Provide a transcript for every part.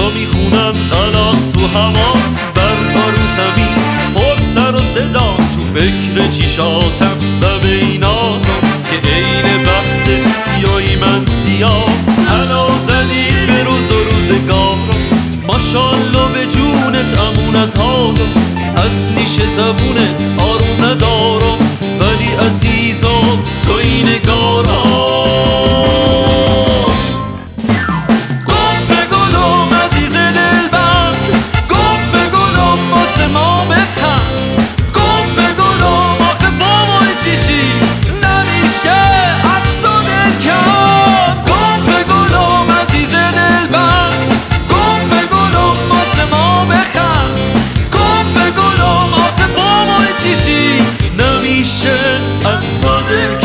عشقا میخونن غلاق تو هوا، برقا رو زمین پر سر و صدا، تو فکر چیشاتم و به این آزم که عین بخت سیاهی من سیاه. حنا زدی به روز و روزگارم، ماشالله به جونت امون از حالم، از نیش زبونت آروم ندارم، ولی عزیزم تو این نگارم. از تو دل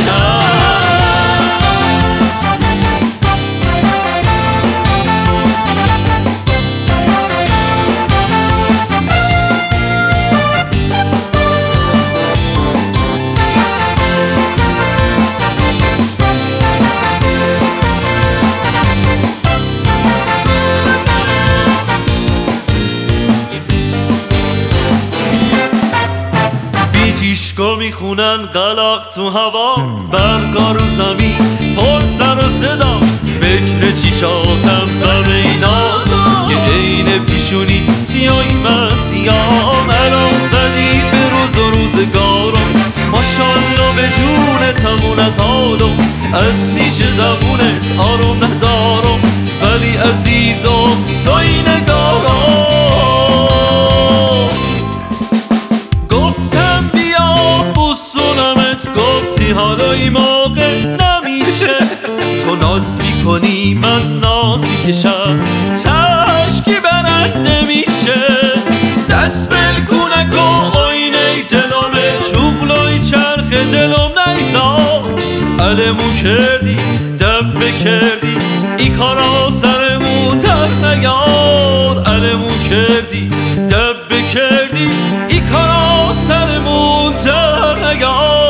عشقا میخونن غلاق تو هوا، برقا رو زمین پر سر و صدا، فکر چیشاتم و این آزم که عین پیشونی سیاهی من سیاه. الان زدی به روز و روزگارم، ماشالله به جونت همون از حالم، از نیش زبونت آروم ندارم، ولی عزیزم تو این نگارم. گفتی حالا این موقع نمیشه، تو ناز میکنی من ناز میکشم، تشکی برنده میشه، دست بلکونک و آینه دلمه، شغلای چرخ دلم نیزار، علمون کردی دبه کردی ای کارا سرمون در نیار، علمون کردی دبه کردی ای کارا سرمون در نیار.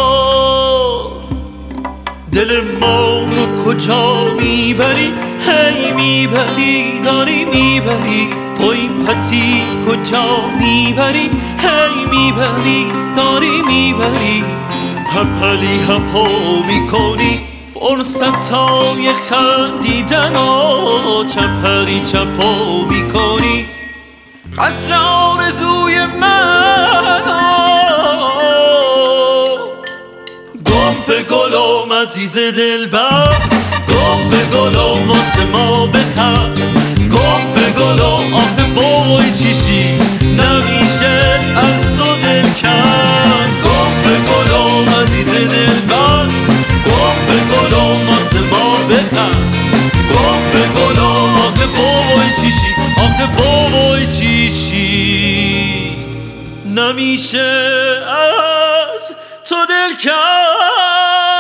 دل ما رو کجا میبری؟ هی میبری داری میبری، پای پتی کجا میبری؟ هی میبری داری میبری، هپلی هپا میکنی فرصتای خندیدن ها، چپری چپا میکنی قصر آرزوی من. گم گلم عزیز دلبر، گم گلم واسه ما بخند، گم گلم آخه بای چیشی نمیشه از تو دل کند، گم گلم عزیز دلبر، گم گلم واسه ما بخند، گم گلم آخه بای چیشی، آخه بای چیشی نمیشه از تو دل کند.